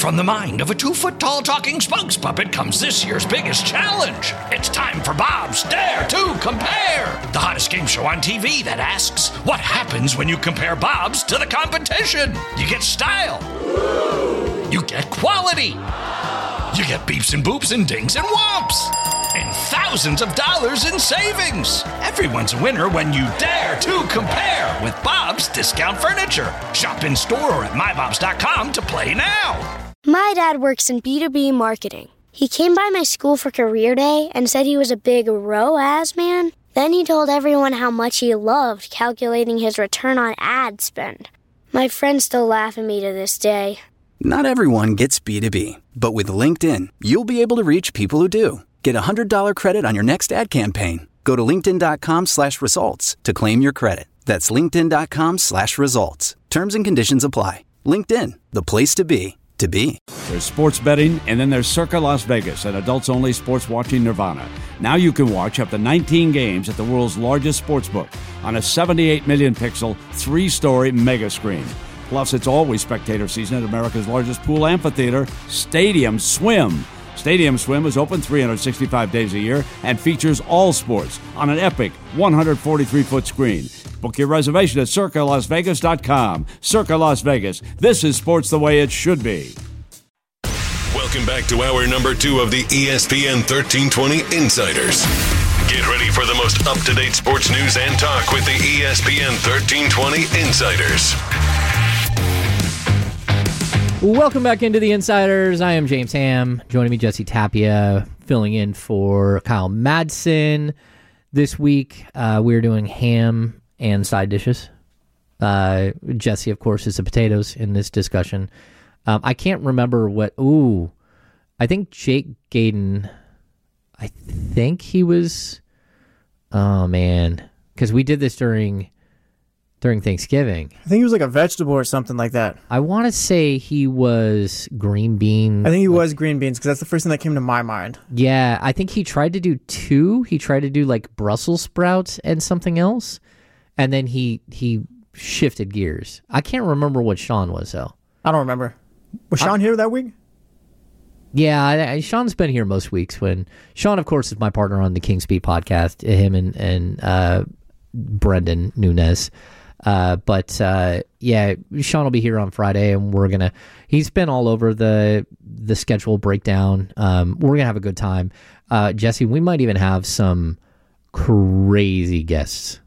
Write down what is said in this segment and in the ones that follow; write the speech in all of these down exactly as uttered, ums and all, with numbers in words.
from the mind of a two-foot-tall talking spokes puppet comes this year's biggest challenge. It's time for Bob's Dare to Compare, the hottest game show on T V that asks, what happens when you compare Bobs to the competition? You get style. You get quality. You get beeps and boops and dings and whomps. And thousands of dollars in savings. Everyone's a winner when you dare to compare with Bob's Discount Furniture. Shop in store or at my bobs dot com to play now. My dad works in B two B marketing. He came by my school for career day and said he was a big R O A S man. Then he told everyone how much he loved calculating his return on ad spend. My friends still laugh at me to this day. Not everyone gets B two B, but with LinkedIn, you'll be able to reach people who do. Get a one hundred dollars credit on your next ad campaign. Go to linkedin.com slash results to claim your credit. That's linkedin.com slash results. Terms and conditions apply. LinkedIn, the place to be, to be. There's sports betting, and then there's Circa Las Vegas, an adults-only sports watching nirvana. Now you can watch up to nineteen games at the world's largest sportsbook on a seventy-eight million pixel, three-story mega screen. Plus, it's always spectator season at America's largest pool amphitheater, Stadium Swim. Stadium Swim is open three hundred sixty-five days a year and features all sports on an epic one hundred forty-three foot screen. Book your reservation at circa las vegas dot com. Circa Las Vegas. This is sports the way it should be. Welcome back to hour number two of the E S P N thirteen twenty Insiders. Get ready for the most up-to-date sports news and talk with the E S P N thirteen twenty Insiders. Welcome back into the Insiders. I am James Ham. Joining me, Jesse Tapia, filling in for Kyle Madsen. This week, uh, we're doing ham and side dishes. Uh, Jesse, of course, is the potatoes in this discussion. Um, I can't remember what... Ooh, I think Jake Gaden... I think he was... Oh, man. Because we did this during... during Thanksgiving. I think he was like a vegetable or something like that. I want to say he was green bean. I think he was green beans because that's the first thing that came to my mind. Yeah, I think he tried to do two. He tried to do like Brussels sprouts and something else, and then he he shifted gears. I can't remember what Sean was, though. I don't remember. Was Sean I, here that week? Yeah, I, I, Sean's been here most weeks. When Sean, of course, is my partner on the King's Beat podcast. Him and, and uh, Brendan Nunez. Uh, but, uh, yeah, Sean will be here on Friday, and we're going to, he's been all over the, the schedule breakdown. Um, we're going to have a good time. Uh, Jesse, we might even have some crazy guests,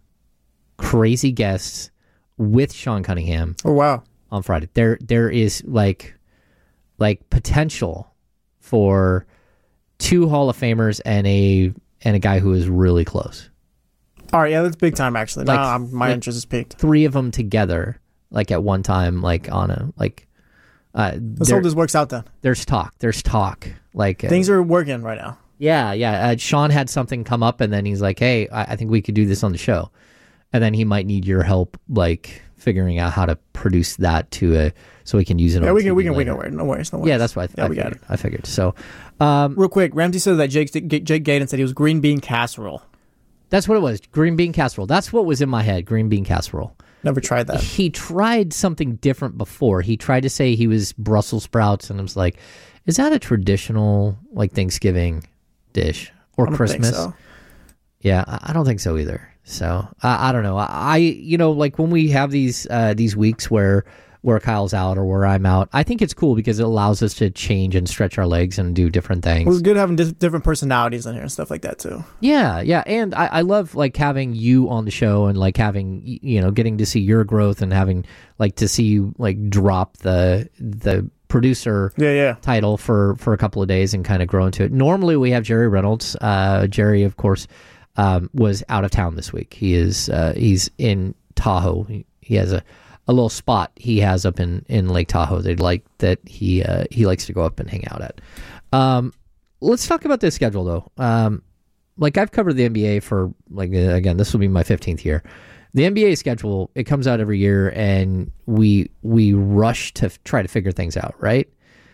crazy guests with Sean Cunningham. Oh, wow. On Friday. There, there is like, like potential for two Hall of Famers and a, and a guy who is really close. All right, yeah, that's big time, actually. Like, now I'm, my like interest is peaked. Three of them together, like at one time, like on a, like... Uh, Let's hope this works out then. There's talk. There's talk. Like uh, Things are working right now. Yeah, yeah. Uh, Sean had something come up, and then he's like, hey, I, I think we could do this on the show. And then he might need your help, like, figuring out how to produce that to a... So we can use it yeah, on we can, T V we can, later. we can, no worries, no worries. Yeah, that's what I, th- yeah, I we figured. got it. I figured. So, um, real quick, Ramsey said that Jake, Jake Gaden said he was green bean casserole. That's what it was. Green bean casserole. That's what was in my head. Green bean casserole. Never tried that. He tried something different before. He tried to say he was Brussels sprouts, and I was like, is that a traditional like Thanksgiving dish or I don't Christmas? Think so. Yeah, I don't think so either. So I, I don't know. I you know like when we have these uh, these weeks where where Kyle's out or where I'm out, I think it's cool because it allows us to change and stretch our legs and do different things. Well, it's good having di- different personalities in here and stuff like that too. Yeah, yeah, and I, I love like having you on the show and like having you know getting to see your growth and having like to see you like drop the the producer yeah, yeah. title for for a couple of days and kind of grow into it. Normally we have Jerry Reynolds. Uh, Jerry, of course, um, was out of town this week. He is uh, he's in Tahoe. He, he has a. a little spot he has up in, in Lake Tahoe they'd like that he uh, he likes to go up and hang out at. Um, let's talk about this schedule though. Um, like I've covered the N B A for like again this will be my fifteenth year. The N B A schedule, it comes out every year and we we rush to f- try to figure things out, right?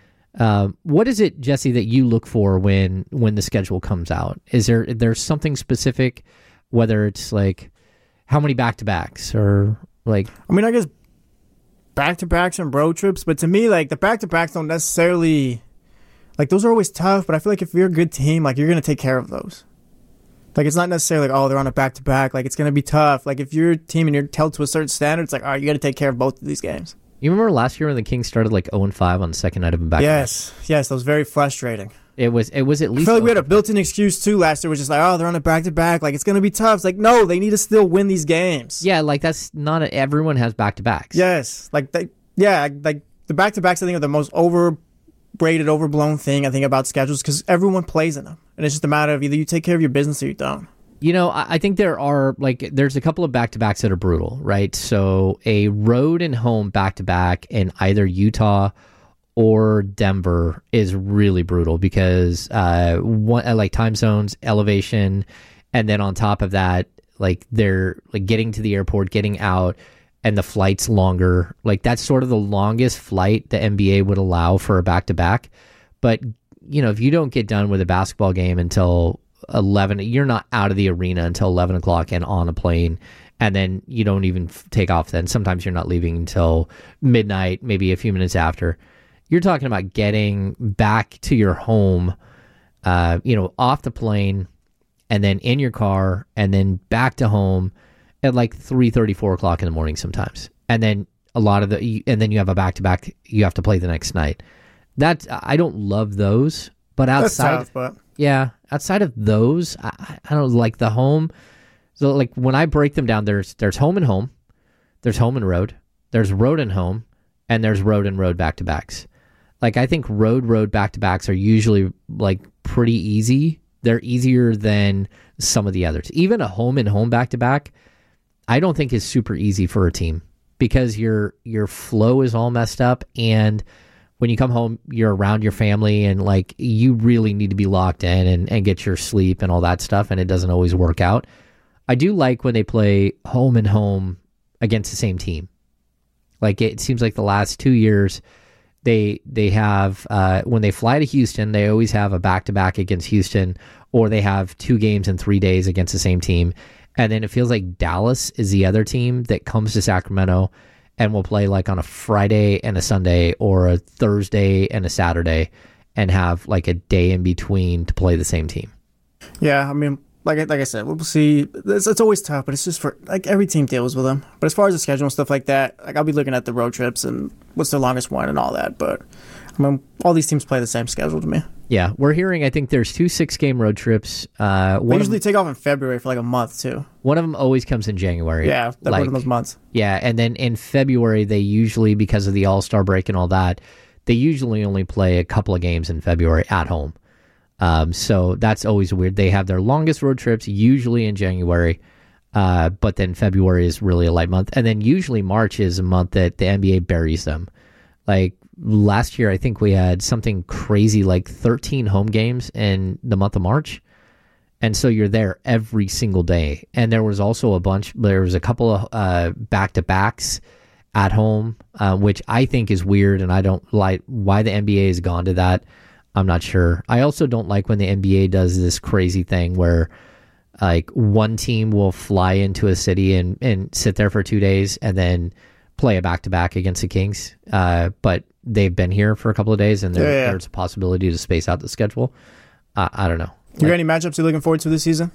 Um, what is it, Jesse, that you look for when when the schedule comes out? Is there there's something specific, whether it's like how many back to backs or like I mean I guess back-to-backs and road trips, but to me, like, the back-to-backs don't necessarily, like, those are always tough, but I feel like if you're a good team, like, you're going to take care of those. Like, it's not necessarily like, oh, they're on a back-to-back. Like, it's going to be tough. Like, if you're a team and you're held to a certain standard, it's like, all right, you got to take care of both of these games. You remember last year when the Kings started like oh and five on the second night of a back? Yes, yes, that was very frustrating. It was It was at least... I feel like we had a built-in excuse, too, last year, which is like, oh, they're on a back-to-back. Like, it's going to be tough. It's like, no, they need to still win these games. Yeah, like, that's not... A, everyone has back-to-backs. Yes. Like, they, yeah, like, the back-to-backs, I think, are the most overrated, overblown thing, I think, about schedules, because everyone plays in them. And it's just a matter of either you take care of your business or you don't. You know, I think there are, like, there's a couple of back-to-backs that are brutal, right? So a road and home back-to-back in either Utah or Denver is really brutal because, uh, one, like, time zones, elevation, and then on top of that, like, they're, like, getting to the airport, getting out, and the flight's longer. Like, that's sort of the longest flight the N B A would allow for a back-to-back. But, you know, if you don't get done with a basketball game until eleven, you're not out of the arena until eleven o'clock and on a plane, and then you don't even f- take off then. Sometimes you're not leaving until midnight, maybe a few minutes after. You're talking about getting back to your home, uh, you know, off the plane, and then in your car, and then back to home at like three thirty, four o'clock in the morning sometimes. And then a lot of the, and then you have a back-to-back you have to play the next night. That, I don't love those, but outside... That's tough, but... Yeah, outside of those, I, I don't like the home. So, like, when I break them down, there's there's home and home, there's home and road, there's road and home, and there's road and road back-to-backs. Like, I think road, road back-to-backs are usually, like, pretty easy. They're easier than some of the others. Even a home and home back-to-back, I don't think is super easy for a team because your your flow is all messed up, and when you come home, you're around your family, and, like, you really need to be locked in and, and get your sleep and all that stuff, and it doesn't always work out. I do like when they play home and home against the same team. Like, it seems like the last two years, they they have, uh, when they fly to Houston, they always have a back-to-back against Houston, or they have two games in three days against the same team. And then it feels like Dallas is the other team that comes to Sacramento and we'll play like on a Friday and a Sunday or a Thursday and a Saturday and have like a day in between to play the same team. Yeah, I mean, like, like I said, we'll see. It's, it's always tough, but it's just for, like, every team deals with them. But as far as the schedule and stuff like that, like, I'll be looking at the road trips and what's the longest one and all that. But, I mean, all these teams play the same schedule to me. Yeah, we're hearing, I think there's two six-game road trips. Uh, they usually take off in February for like a month, too. One of them always comes in January. Yeah, that's like, one of those months. Yeah, and then in February, they usually, because of the All-Star break and all that, they usually only play a couple of games in February at home. Um, so that's always weird. They have their longest road trips usually in January, uh, but then February is really a light month. And then usually March is a month that the N B A buries them. Like, last year, I think we had something crazy like thirteen home games in the month of March. And so you're there every single day. And there was also a bunch, there was a couple of uh, back-to-backs at home, uh, which I think is weird. And I don't like why the N B A has gone to that. I'm not sure. I also don't like when the N B A does this crazy thing where like one team will fly into a city and, and sit there for two days and then play a back-to-back against the Kings. Uh, but they've been here for a couple of days, and there, yeah, yeah. there's a possibility to space out the schedule. Uh, I don't know. You like, got any matchups you're looking forward to this season?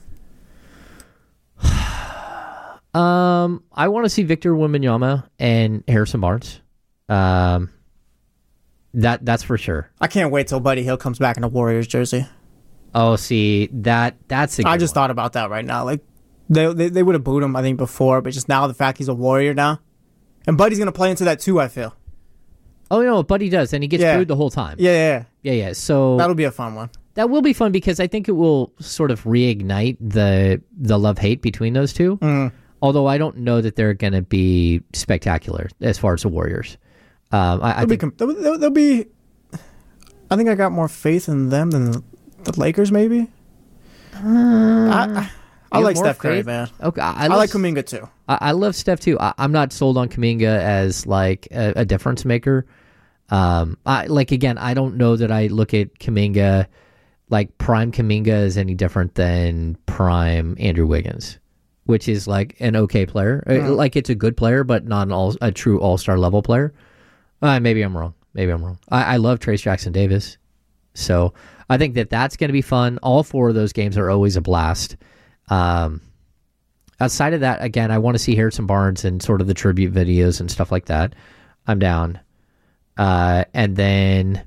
um, I want to see Victor Wembanyama and Harrison Barnes. Um, that that's for sure. I can't wait till Buddy Hield comes back in a Warriors jersey. Oh, see that that's a good I just one. thought about that right now. Like they they, they would have booed him, I think, before, but just now the fact he's a Warrior now, and Buddy's gonna play into that too. I feel. Oh no, Buddy does, and he gets yeah. booed the whole time. Yeah, yeah, yeah, yeah. So that'll be a fun one. That will be fun because I think it will sort of reignite the the love-hate between those two. Mm. Although I don't know that they're going to be spectacular as far as the Warriors. Um, I, I they'll, think be, they'll, they'll be. I think I got more faith in them than the, the Lakers, maybe. Uh, I, I like Steph Curry, faith? man. Okay, I, I love, like Kuminga too. I, I love Steph too. I, I'm not sold on Kuminga as like a, a difference maker. Um, I like again. I don't know that I look at Kuminga like prime Kuminga is any different than prime Andrew Wiggins. which is like an okay player. Mm. Like it's a good player, but not an all, a true all-star level player. Uh, maybe I'm wrong. Maybe I'm wrong. I, I love Trace Jackson Davis. So I think that that's going to be fun. All four of those games are always a blast. Um, outside of that, again, I want to see Harrison Barnes and sort of the tribute videos and stuff like that. I'm down. Uh, and then,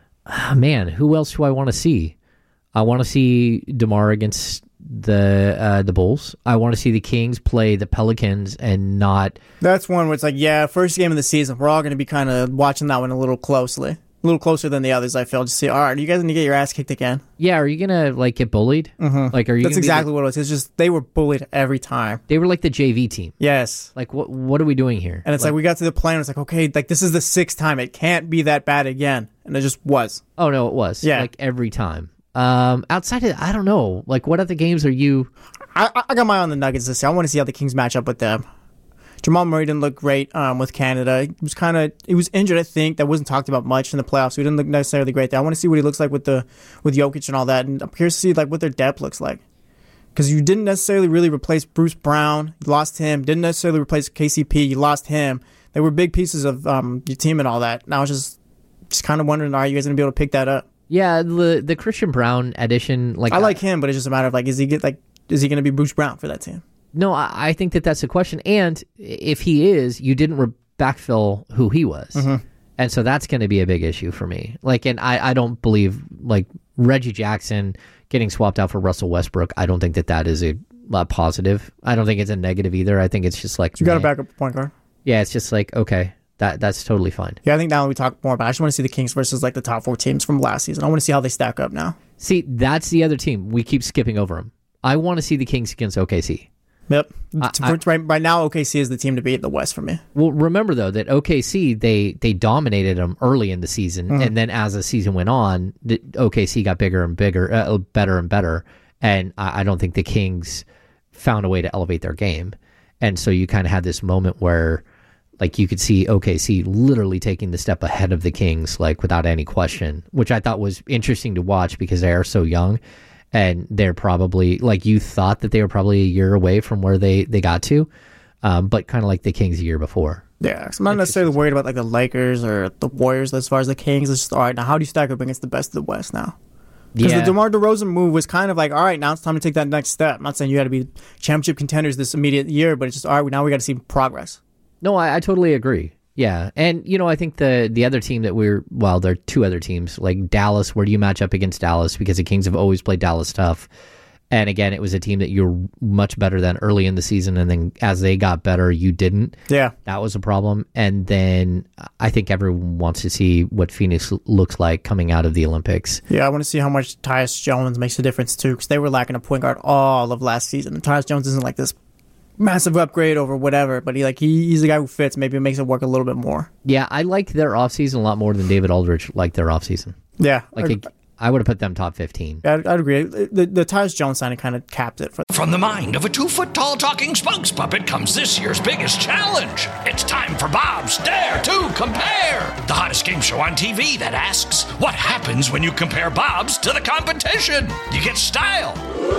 oh man, who else do I want to see? I want to see DeMar against the uh, the Bulls. I want to see the Kings play the Pelicans and not... That's one where it's like, yeah, first game of the season, we're all going to be kind of watching that one a little closely. A little closer than the others, I feel. Just see, all right, you guys going to get your ass kicked again? Yeah, are you going to like get bullied? Mm-hmm. Like, are you? That's gonna exactly be what it was. It's just they were bullied every time. They were like the J V team. Yes. Like, what What are we doing here? And it's like, like we got to the play, and it's like, okay, like this is the sixth time. It can't be that bad again. And it just was. Oh, no, it was. Yeah. Like, every time. Um, outside of, I don't know. Like, what other games are you... I, I got my eye on the Nuggets this year. I want to see how the Kings match up with them. Jamal Murray didn't look great um, with Canada. He was kind of he was injured, I think. That wasn't talked about much in the playoffs. So he didn't look necessarily great there. I want to see what he looks like with the with Jokic and all that. And I'm curious to see like what their depth looks like. Because you didn't necessarily really replace Bruce Brown. You lost him. Didn't necessarily replace K C P. You lost him. They were big pieces of um, your team and all that. And I was just just kind of wondering, are you guys going to be able to pick that up? Yeah, the the Christian Brown addition... like I like him, but it's just a matter of like, is he get like is he going to be Bruce Brown for that team? No, I, I think that that's the question. And if he is, you didn't re- backfill who he was. Mm-hmm. And so that's going to be a big issue for me. Like, and I, I don't believe, like, Reggie Jackson getting swapped out for Russell Westbrook, I don't think that that is a, a positive. I don't think it's a negative either. I think it's just like... You got a backup point guard. Yeah, it's just like, okay, that that's totally fine. Yeah, I think now we talk more about I just want to see the Kings versus, like, the top four teams from last season. I want to see how they stack up now. See, that's the other team. We keep skipping over them. I want to see the Kings against O K C. Yep. I, I, right, right now, O K C is the team to beat in the West for me. Well, remember, though, that O K C, they, they dominated them early in the season. Mm-hmm. And then as the season went on, the O K C got bigger and bigger, uh, better and better. And I, I don't think the Kings found a way to elevate their game. And so you kind of had this moment where, like, you could see O K C literally taking the step ahead of the Kings, like, without any question, which I thought was interesting to watch because they are so young. And they're probably, like, you thought that they were probably a year away from where they, they got to, um, but kind of like the Kings a year before. Yeah, so I'm not necessarily worried about, like, the Lakers or the Warriors as far as the Kings. It's just, all right, now how do you stack up against the best of the West now? Because yeah. the DeMar DeRozan move was kind of like, all right, now it's time to take that next step. I'm not saying you got to be championship contenders this immediate year, but it's just, all right, now we got to see progress. No, I, I totally agree. Yeah, and, you know, I think the the other team that we're, well, there are two other teams, like Dallas. Where do you match up against Dallas? Because the Kings have always played Dallas tough. And again, it was a team that you were much better than early in the season, and then as they got better, you didn't. Yeah. That was a problem. And then I think everyone wants to see what Phoenix looks like coming out of the Olympics. Yeah, I want to see how much Tyus Jones makes a difference, too, because they were lacking a point guard all of last season. And Tyus Jones isn't like this massive upgrade over whatever, but he like he, he's the guy who fits. Maybe it makes it work a little bit more. Yeah, I like their offseason a lot more than David Aldridge liked their offseason. Yeah. Like it, I would have put them top fifteen. Yeah, I'd, I'd agree. The, the Tyus Jones signing kind of capped it. For From the mind of a two-foot-tall talking spokes puppet comes this year's biggest challenge. It's time for Bob's Dare to Compare, the hottest game show on T V that asks, what happens when you compare Bob's to the competition? You get style.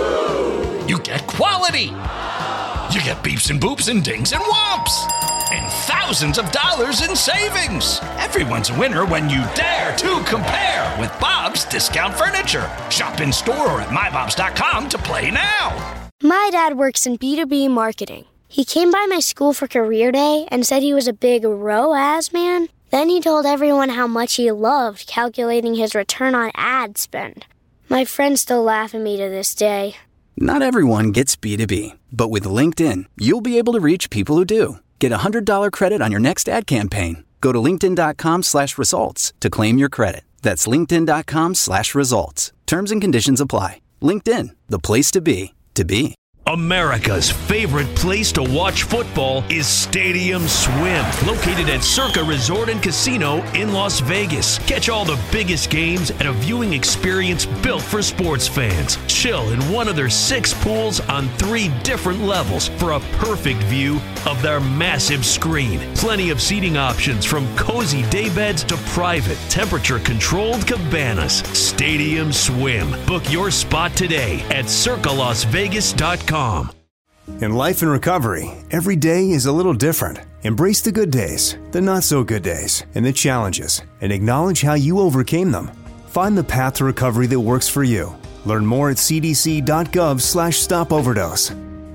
You get quality. You get beeps and boops and dings and whomps. And thousands of dollars in savings. Everyone's a winner when you dare to compare with Bob's Discount Furniture. Shop in store or at my bobs dot com to play now. My dad works in B two B marketing. He came by my school for career day and said he was a big R O A S man. Then he told everyone how much he loved calculating his return on ad spend. My friends still laugh at me to this day. Not everyone gets B two B, but with LinkedIn, you'll be able to reach people who do. Get a one hundred dollars credit on your next ad campaign. Go to linkedin.com slash results to claim your credit. That's linkedin.com slash results. Terms and conditions apply. LinkedIn, the place to be, to be. America's favorite place to watch football is Stadium Swim, located at Circa Resort and Casino in Las Vegas. Catch all the biggest games at a viewing experience built for sports fans. Chill in one of their six pools on three different levels for a perfect view of their massive screen. Plenty of seating options from cozy daybeds to private, temperature-controlled cabanas. Stadium Swim. Book your spot today at circa las vegas dot com. In life and recovery, every day is a little different. Embrace the good days, the not so good days, and the challenges, and acknowledge how you overcame them. Find the path to recovery that works for you. Learn more at cdc.gov slash stop overdose.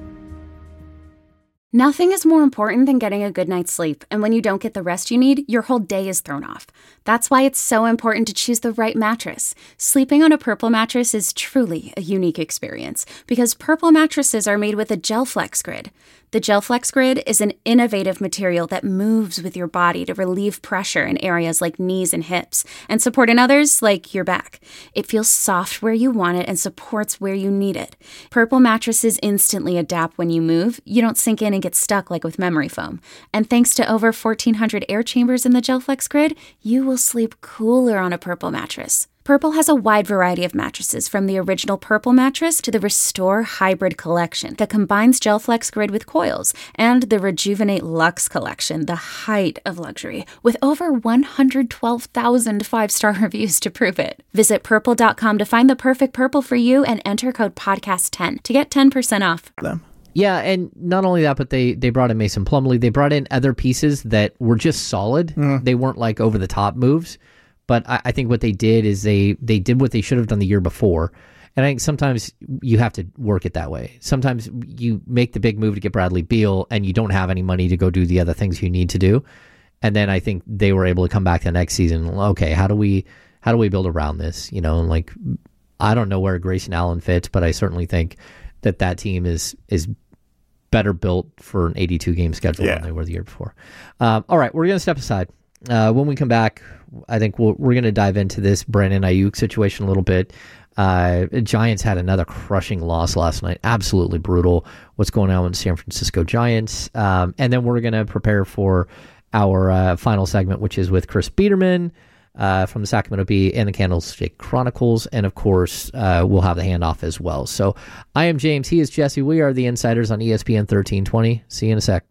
Nothing is more important than getting a good night's sleep, and when you don't get the rest you need, your whole day is thrown off. That's why it's so important to choose the right mattress. Sleeping on a Purple mattress is truly a unique experience, because Purple mattresses are made with a GelFlex Grid. The GelFlex Grid is an innovative material that moves with your body to relieve pressure in areas like knees and hips, and support in others like your back. It feels soft where you want it and supports where you need it. Purple mattresses instantly adapt when you move. You don't sink in and get stuck like with memory foam. And thanks to over fourteen hundred air chambers in the GelFlex Grid, you will sleep cooler on a Purple mattress. Purple has a wide variety of mattresses, from the original Purple mattress to the Restore Hybrid collection that combines GelFlex Grid with coils, and the Rejuvenate Luxe collection, the height of luxury, with over one hundred twelve thousand five-star reviews to prove it. Visit purple dot com to find the perfect Purple for you and enter code podcast ten to get ten percent off. Them. Yeah, and not only that, but they, they brought in Mason Plumlee. They brought in other pieces that were just solid. Mm. They weren't like over-the-top moves. But I, I think what they did is they, they did what they should have done the year before. And I think sometimes you have to work it that way. Sometimes you make the big move to get Bradley Beal and you don't have any money to go do the other things you need to do. And then I think they were able to come back the next season. Okay, how do we how do we build around this? You know, like, I don't know where Grayson Allen fits, but I certainly think that that team is is better built for an eighty-two game schedule yeah. than they were the year before. Um, all right, we're going to step aside. Uh, when we come back, I think we'll, we're going to dive into this Brandon Ayuk situation a little bit. Uh, Giants had another crushing loss last night. Absolutely brutal. What's going on with the San Francisco Giants? Um, and then we're going to prepare for our uh, final segment, which is with Chris Biederman uh, from the Sacramento Bee and the Candlestick Chronicles. And, of course, uh, we'll have the handoff as well. So I am James. He is Jesse. We are the Insiders on E S P N thirteen twenty. See you in a sec.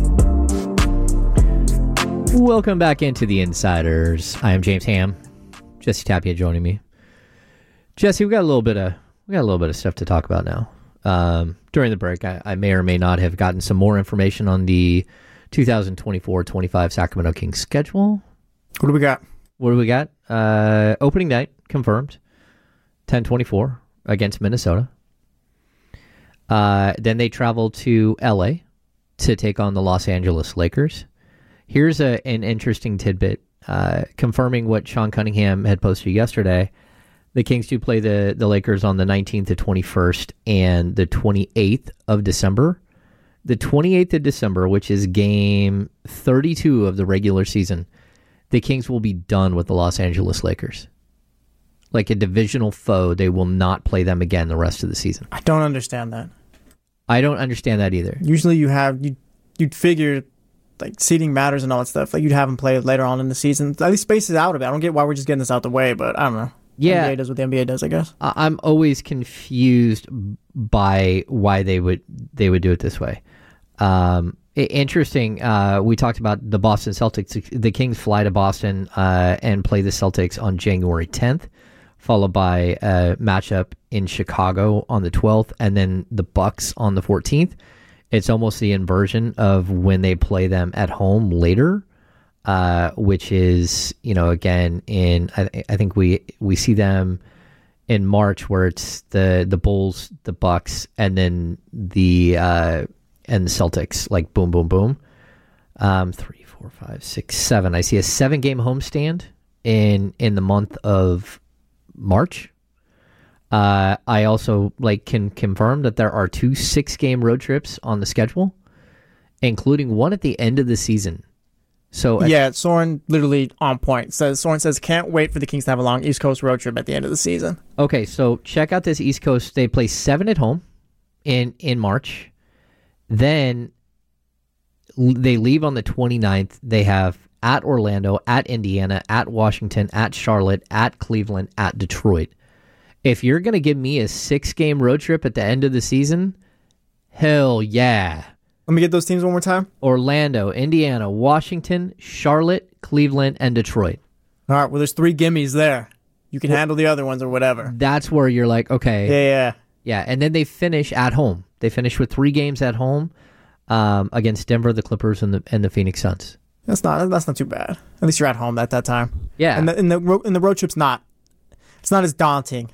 Welcome back into the Insiders. I am James Ham. Jesse Tapia joining me. Jesse, we got a little bit of we got a little bit of stuff to talk about now. Um, during the break, I, I may or may not have gotten some more information on the twenty twenty-four twenty-five Sacramento Kings schedule. What do we got? What do we got? Uh, opening night confirmed, ten twenty-four against Minnesota. Uh, then they travel to L A to take on the Los Angeles Lakers. Here's a, an interesting tidbit, uh, confirming what Sean Cunningham had posted yesterday. The Kings do play the, the Lakers on the nineteenth to twenty-first and the twenty-eighth of December. The twenty-eighth of December, which is game thirty-two of the regular season, the Kings will be done with the Los Angeles Lakers. Like a divisional foe, they will not play them again the rest of the season. I don't understand that. I don't understand that either. Usually you have, you, you'd figure... like seeding matters and all that stuff. Like you'd have them play later on in the season. At least space it out of it. I don't get why we're just getting this out the way, but I don't know. Yeah, N B A does what the N B A does, I guess. I'm always confused by why they would they would do it this way. Um, interesting. Uh, we talked about the Boston Celtics. The Kings fly to Boston uh, and play the Celtics on January tenth, followed by a matchup in Chicago on the twelfth, and then the Bucks on the fourteenth. It's almost the inversion of when they play them at home later, uh, which is, you know, again, in I, I think we we see them in March where it's the the Bulls, the Bucks, and then the uh, and the Celtics, like boom, boom, boom. Um, three, four, five, six, seven. I see a seven game homestand in in the month of March. Uh, I also like can confirm that there are two six-game road trips on the schedule, including one at the end of the season. So yeah, Soren literally on point. Says Soren says can't wait for the Kings to have a long East Coast road trip at the end of the season. Okay, so check out this East Coast. They play seven at home in in March. Then they leave on the twenty-ninth. They have at Orlando, at Indiana, at Washington, at Charlotte, at Cleveland, at Detroit. If you're going to give me a six-game road trip at the end of the season, hell yeah. Let me get those teams one more time. Orlando, Indiana, Washington, Charlotte, Cleveland, and Detroit. All right, well, there's three gimmies there. You can well, handle the other ones or whatever. That's where you're like, okay. Yeah, yeah. Yeah, and then they finish at home. They finish with three games at home um, against Denver, the Clippers, and the and the Phoenix Suns. That's not that's not too bad. At least you're at home at that time. Yeah, and the and the, ro- and the road trip's not it's not as daunting.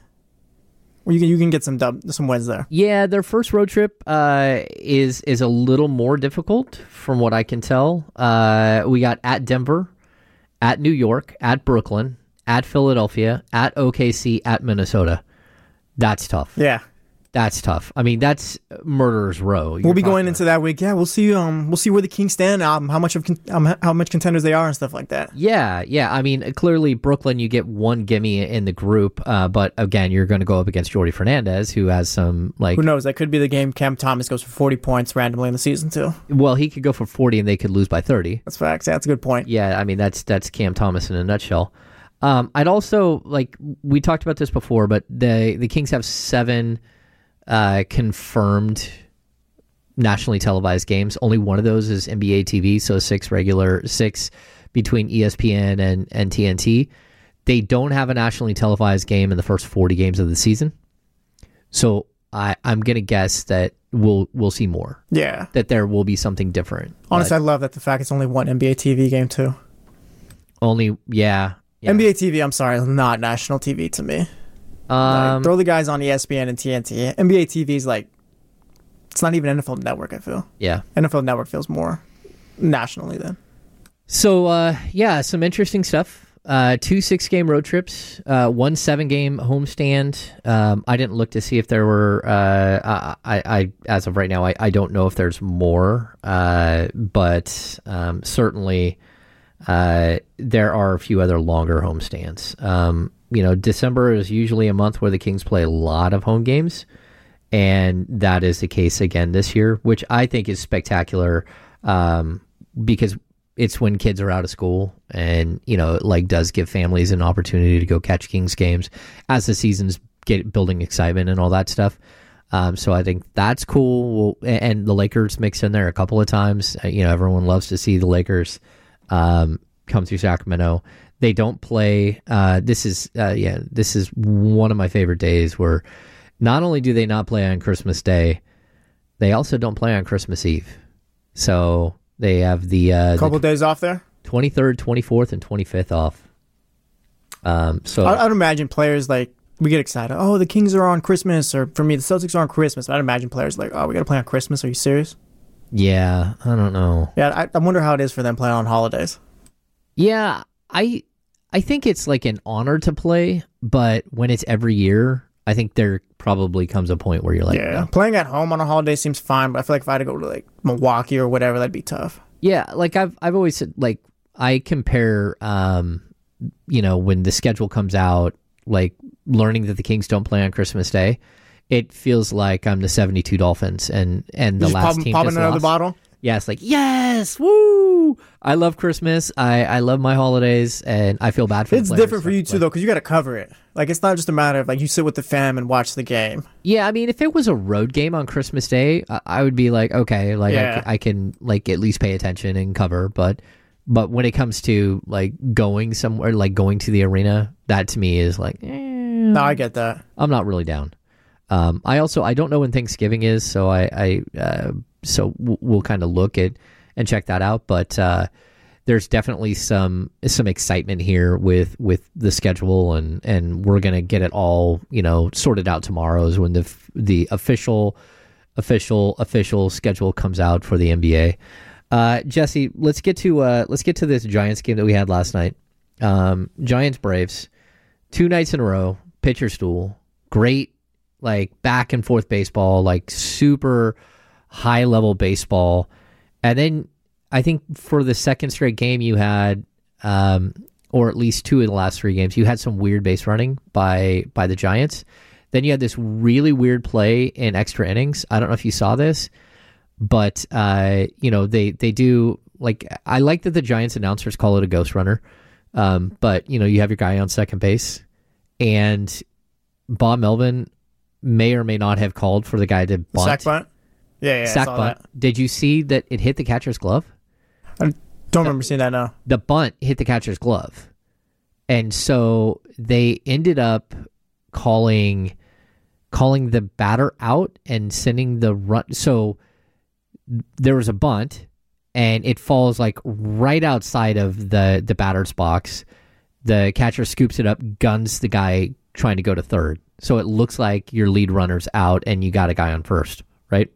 You can you can get some dub, some wins there. Yeah, their first road trip uh, is is a little more difficult from what I can tell. Uh, we got at Denver, at New York, at Brooklyn, at Philadelphia, at O K C, at Minnesota. That's tough. Yeah. That's tough. I mean, that's murderer's row. We'll be going into that week. Yeah, we'll see. Um, we'll see where the Kings stand. Um, how much of con- um, how much contenders they are and stuff like that. Yeah, yeah. I mean, clearly Brooklyn, you get one gimme in the group, uh, but again, you're going to go up against Jordi Fernandez, who has some like. Who knows? That could be the game. Cam Thomas goes for forty points randomly in the season too. Well, he could go for forty, and they could lose by thirty. That's facts. That's a good point. Yeah, I mean that's that's Cam Thomas in a nutshell. Um, I'd also like we talked about this before, but the the Kings have seven. Uh, confirmed nationally televised games. Only one of those is N B A T V, so six regular, six between E S P N and, and T N T. They don't have a nationally televised game in the first forty games of the season. So I, I'm going to guess that we'll we'll see more. Yeah. That there will be something different. Honestly, I love that the fact it's only one N B A T V game too. Only, yeah. yeah. N B A T V, I'm sorry, is not national T V to me. Um, like, throw the guys on E S P N and T N T. N B A T V is like, it's not even N F L Network, I feel. Yeah. N F L Network feels more nationally then. So, uh, yeah, some interesting stuff. Uh, two six-game road trips, uh, one seven-game homestand. Um, I didn't look to see if there were, uh, I, I, as of right now, I, I don't know if there's more, uh, but um, certainly uh, there are a few other longer homestands. Um You know, December is usually a month where the Kings play a lot of home games, and that is the case again this year, which I think is spectacular um, because it's when kids are out of school and, you know, it like does give families an opportunity to go catch Kings games as the season's get building excitement and all that stuff. Um, so I think that's cool. And the Lakers mixed in there a couple of times. You know, everyone loves to see the Lakers um, come through Sacramento. They don't play. Uh, this is uh, yeah. This is one of my favorite days where not only do they not play on Christmas Day, they also don't play on Christmas Eve. So they have the uh, couple the days off there. twenty-third, twenty-fourth, and twenty-fifth off. Um, so I, I'd imagine players like we get excited. Oh, the Kings are on Christmas, or for me, the Celtics are on Christmas. I'd imagine players like, oh, we got to play on Christmas. Are you serious? Yeah, I don't know. Yeah, I, I wonder how it is for them playing on holidays. Yeah, I. I think it's like an honor to play, but when it's every year, I think there probably comes a point where you're like, yeah, no. Playing at home on a holiday seems fine, but I feel like if I had to go to like Milwaukee or whatever, that'd be tough. Yeah, like I've I've always said, like I compare, um, you know, when the schedule comes out, like learning that the Kings don't play on Christmas Day, it feels like I'm the seventy-two Dolphins and and the Just last pop, team popping just another lost. bottle. Yeah, it's like, yes, woo! I love Christmas. I, I love my holidays, and I feel bad for the It's players different for you too, though, because you got to cover it. Like, it's not just a matter of like you sit with the fam and watch the game. Yeah, I mean, if it was a road game on Christmas Day, I, I would be like, okay, like Yeah. I, c- I can like at least pay attention and cover. But but when it comes to like going somewhere, like going to the arena, that to me is like, eh, No, I get that. I'm not really down. Um, I also I don't know when Thanksgiving is, so I, I uh, so w- we'll kind of look at and check that out. But uh, there's definitely some some excitement here with, with the schedule, and, and we're gonna get it all, you know, sorted out tomorrow is when the f- the official official official schedule comes out for the N B A. Uh, Jesse, let's get to uh, let's get to this Giants game that we had last night. Um, Giants Braves, two nights in a row, pitcher's duel, great like back and forth baseball, like super high level baseball. And then I think for the second straight game you had, um, or at least two of the last three games, you had some weird base running by by the Giants. Then you had this really weird play in extra innings. I don't know if you saw this, but uh, you know they they do like I like that the Giants announcers call it a ghost runner, um, but you know you have your guy on second base, and Bob Melvin may or may not have called for the guy to bunt. Sack bunt? Yeah, yeah, Sack I saw bunt. that. Did you see that it hit the catcher's glove? I don't remember seeing that, no. The bunt hit the catcher's glove. And so they ended up calling calling the batter out and sending the run. So there was a bunt, and it falls like right outside of the, the batter's box. The catcher scoops it up, guns the guy trying to go to third. So it looks like your lead runner's out and you got a guy on first, right?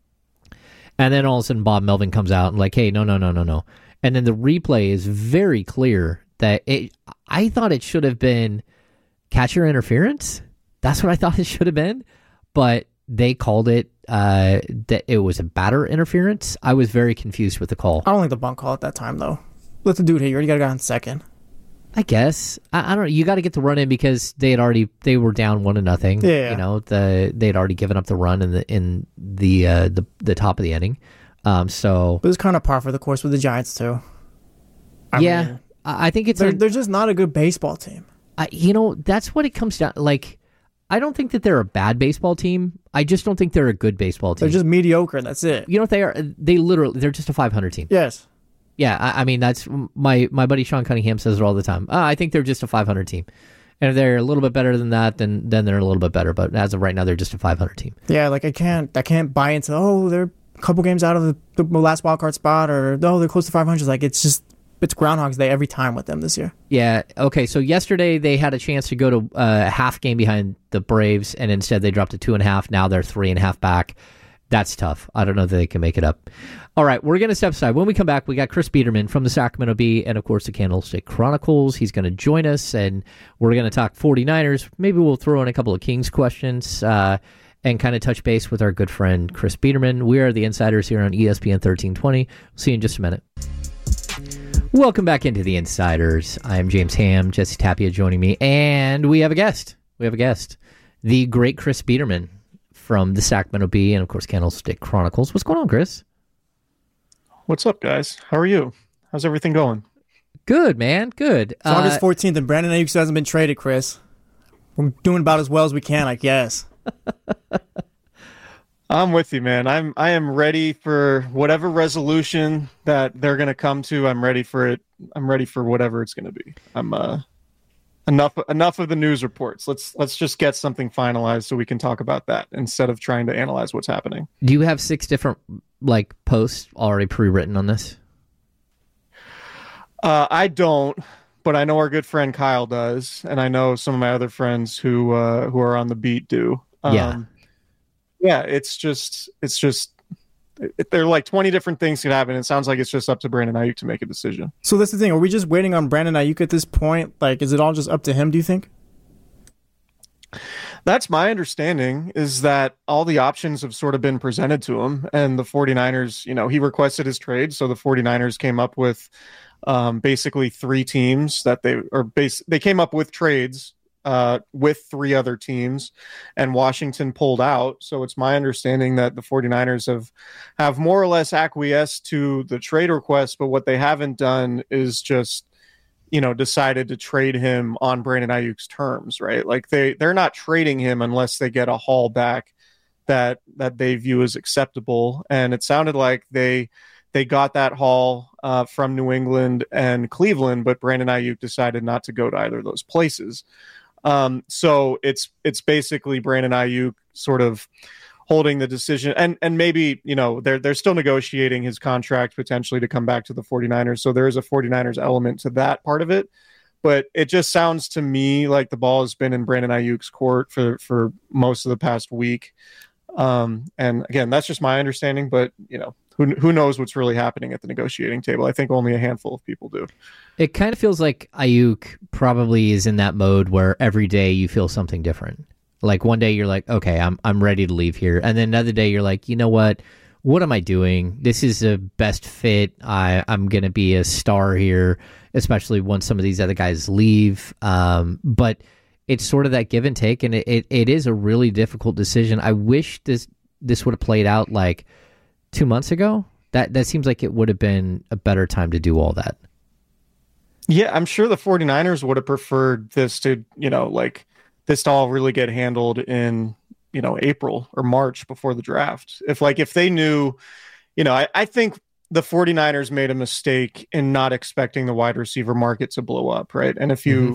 And then all of a sudden Bob Melvin comes out and like, hey, no, no, no, no, no. And then the replay is very clear that it, I thought it should have been catcher interference. That's what I thought it should have been. But they called it uh, that it was a batter interference. I was very confused with the call. I don't like the bunt call at that time, though. Let the dude hit. You already got a guy on second. I guess. I, I don't know. You got to get the run in because they had already, they were down one to nothing. Yeah. You know, the they had already given up the run in the in the uh, the, the top of the inning. Um, so it was kind of par for the course with the Giants, too. I yeah. mean, I think it's they're, a, they're just not a good baseball team. I, you know, that's what it comes down. Like, I don't think that they're a bad baseball team. I just don't think they're a good baseball team. They're just mediocre. That's it. You know what they are? They literally, they're just a five hundred team. Yes. Yeah, I, I mean, that's my, my buddy Sean Cunningham says it all the time. Oh, I think they're just a five hundred team. And if they're a little bit better than that, then then they're a little bit better. But as of right now, they're just a five hundred team. Yeah, like I can't I can't buy into, oh, they're a couple games out of the, the last wild card spot, or, oh, they're close to five hundred. Like, it's just, it's Groundhog's Day every time with them this year. Yeah, okay, so yesterday they had a chance to go to uh, a half game behind the Braves, and instead they dropped to two and a half. Now they're three and a half back. That's tough. I don't know that they can make it up. All right, we're going to step aside. When we come back, we got Chris Biederman from the Sacramento Bee and, of course, the Candlestick Chronicles. He's going to join us, and we're going to talk 49ers. Maybe we'll throw in a couple of Kings questions uh, and kind of touch base with our good friend Chris Biederman. We are the Insiders here on E S P N thirteen twenty. We'll see you in just a minute. Welcome back into the Insiders. I am James Ham, Jesse Tapia joining me, and we have a guest. We have a guest, the great Chris Biederman from the Sacramento Bee and, of course, Candlestick Chronicles. What's going on, Chris? What's up, guys? How are you? How's everything going? Good, man. Good. It's uh, August fourteenth, and Brandon Ayuk hasn't been traded, Chris. We're doing about as well as we can, I guess. I'm with you, man. I'm I am ready for whatever resolution that they're going to come to. I'm ready for it. I'm ready for whatever it's going to be. I'm uh enough enough of the news reports. Let's let's just get something finalized so we can talk about that instead of trying to analyze what's happening. Do you have six different like posts already pre-written on this? Uh, I don't, but I know our good friend Kyle does, and I know some of my other friends who uh, who are on the beat do. Um, yeah, yeah. It's just it's just it, there are like twenty different things can happen. It sounds like it's just up to Brandon Ayuk to make a decision. So that's the thing. Are we just waiting on Brandon Ayuk at this point? Like, is it all just up to him, do you think? That's my understanding, is that all the options have sort of been presented to him, and the 49ers, you know, he requested his trade, so the 49ers came up with um, basically three teams that they or base they came up with trades uh, with three other teams, and Washington pulled out. So it's my understanding that the 49ers have have more or less acquiesced to the trade request, but what they haven't done is just, you know, decided to trade him on Brandon Ayuk's terms, right? Like they, they're not trading him unless they get a haul back that, that they view as acceptable. And it sounded like they, they got that haul uh, from New England and Cleveland, but Brandon Ayuk decided not to go to either of those places. Um, so it's, it's basically Brandon Ayuk sort of holding the decision, and and maybe, you know, they're they're still negotiating his contract potentially to come back to the 49ers. So there is a 49ers element to that part of it. But it just sounds to me like the ball has been in Brandon Ayuk's court for, for most of the past week. Um, and again, that's just my understanding, but you know, who who knows what's really happening at the negotiating table? I think only a handful of people do. It kind of feels like Ayuk probably is in that mode where every day you feel something different. Like one day you're like, okay, I'm I'm ready to leave here. And then another day you're like, you know what? What am I doing? This is the best fit. I, I'm going to be a star here, especially once some of these other guys leave. Um, but it's sort of that give and take, and it, it, it is a really difficult decision. I wish this this would have played out like two months ago. That, that seems like it would have been a better time to do all that. Yeah, I'm sure the 49ers would have preferred this to, you know, like, this to all really get handled in, you know, April or March before the draft. If like, if they knew, you know, I, I think the 49ers made a mistake in not expecting the wide receiver market to blow up. Right. And if you, mm-hmm.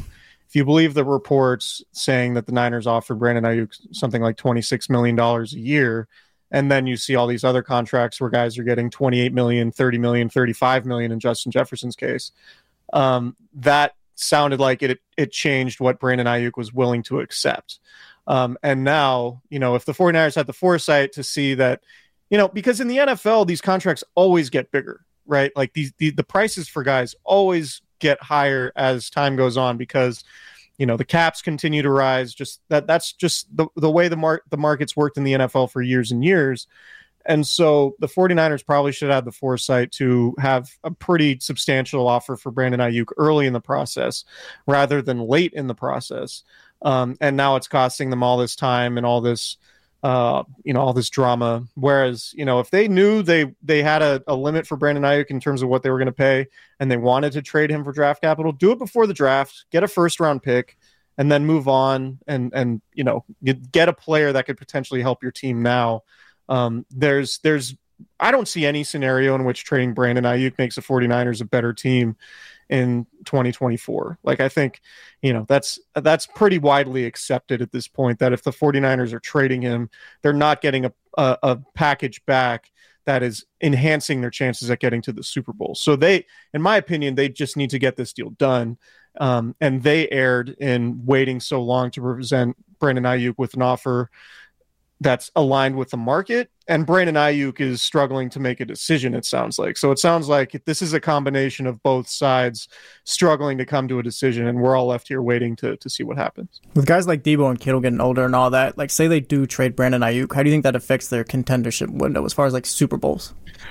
if you believe the reports saying that the Niners offered Brandon Ayuk something like twenty-six million dollars a year, and then you see all these other contracts where guys are getting twenty-eight million dollars, thirty million dollars, thirty-five million dollars in Justin Jefferson's case, um, that sounded like it it changed what Brandon Ayuk was willing to accept. Um, and now, you know, if the 49ers had the foresight to see that, you know, because in the N F L, these contracts always get bigger, right? Like these, the, the prices for guys always get higher as time goes on because, you know, the caps continue to rise. Just that that's just the, the way the mar- the markets worked in the N F L for years and years. And so the 49ers probably should have the foresight to have a pretty substantial offer for Brandon Ayuk early in the process rather than late in the process. Um, and now it's costing them all this time and all this, uh, you know, all this drama. Whereas, you know, if they knew they they had a, a limit for Brandon Ayuk in terms of what they were going to pay and they wanted to trade him for draft capital, do it before the draft, get a first round pick, and then move on and, and you know, get a player that could potentially help your team now. Um, there's, there's, I don't see any scenario in which trading Brandon Ayuk makes the 49ers a better team in twenty twenty-four. Like, I think, you know, that's, that's pretty widely accepted at this point that if the 49ers are trading him, they're not getting a, a, a package back that is enhancing their chances at getting to the Super Bowl. So they, in my opinion, they just need to get this deal done. Um, and they erred in waiting so long to present Brandon Ayuk with an offer that's aligned with the market, and Brandon Ayuk is struggling to make a decision, it sounds like. So it sounds like this is a combination of both sides struggling to come to a decision, and we're all left here waiting to, to see what happens. With guys like Debo and Kittle getting older and all that, like say they do trade Brandon Ayuk, how do you think that affects their contendership window as far as like Super Bowls?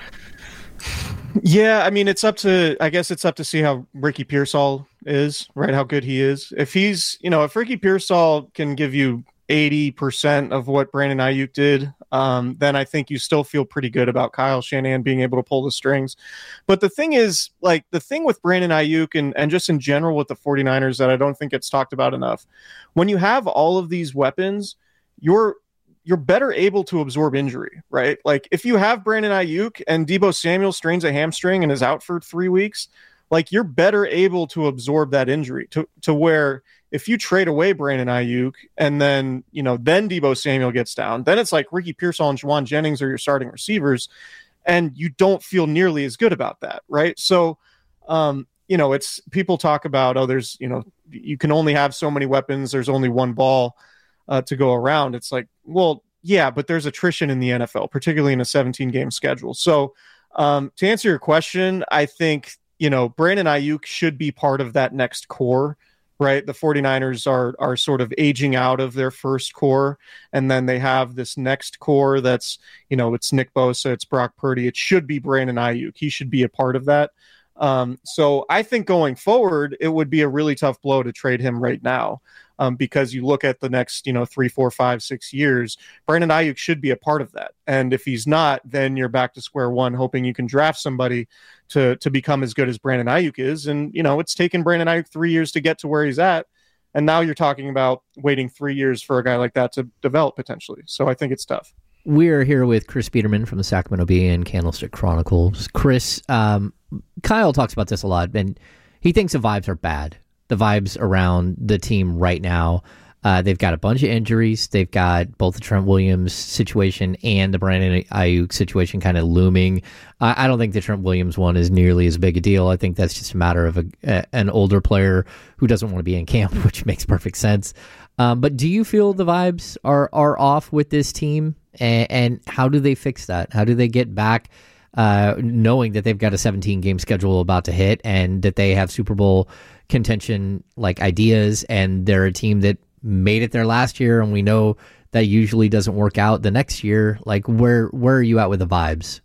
Yeah, I mean, it's up to, I guess it's up to see how Ricky Pearsall is, right? How good he is. If he's, you know, if Ricky Pearsall can give you eighty percent of what Brandon Ayuk did, um, then I think you still feel pretty good about Kyle Shanahan being able to pull the strings. But the thing is, like, the thing with Brandon Ayuk and, and just in general with the 49ers that I don't think gets talked about enough, when you have all of these weapons, you're you're better able to absorb injury, right? Like, if you have Brandon Ayuk and Deebo Samuel strains a hamstring and is out for three weeks, like, you're better able to absorb that injury to, to where if you trade away Brandon Ayuk and then, you know, then Deebo Samuel gets down, then it's like Ricky Pearsall and Juwan Jennings are your starting receivers, and you don't feel nearly as good about that, right? So, um, you know, it's people talk about, oh, there's, you know, you can only have so many weapons. There's only one ball uh, to go around. It's like, well, yeah, but there's attrition in the N F L, particularly in a seventeen game schedule. So um, to answer your question, I think, you know, Brandon Ayuk should be part of that next core, right? The 49ers are are sort of aging out of their first core, and then they have this next core that's, you know, it's Nick Bosa, it's Brock Purdy. It should be Brandon Ayuk. He should be a part of that. Um, so I think going forward, it would be a really tough blow to trade him right now. Um, because you look at the next, you know, three, four, five, six years, Brandon Ayuk should be a part of that. And if he's not, then you're back to square one, hoping you can draft somebody to to become as good as Brandon Ayuk is. And, you know, it's taken Brandon Ayuk three years to get to where he's at. And now you're talking about waiting three years for a guy like that to develop potentially. So I think it's tough. We're here with Chris Biederman from the Sacramento Bee and Candlestick Chronicles. Chris, um, Kyle talks about this a lot, and he thinks the vibes are bad. The vibes around the team right now. Uh, they've got a bunch of injuries. They've got both the Trent Williams situation and the Brandon Ayuk situation kind of looming. I, I don't think the Trent Williams one is nearly as big a deal. I think that's just a matter of a, a, an older player who doesn't want to be in camp, which makes perfect sense. Um, but do you feel the vibes are, are off with this team? And, and how do they fix that? How do they get back uh, knowing that they've got a seventeen game schedule about to hit and that they have Super Bowl contention like ideas, and they're a team that made it there last year, and we know that usually doesn't work out the next year? Like, where where are you at with the vibes?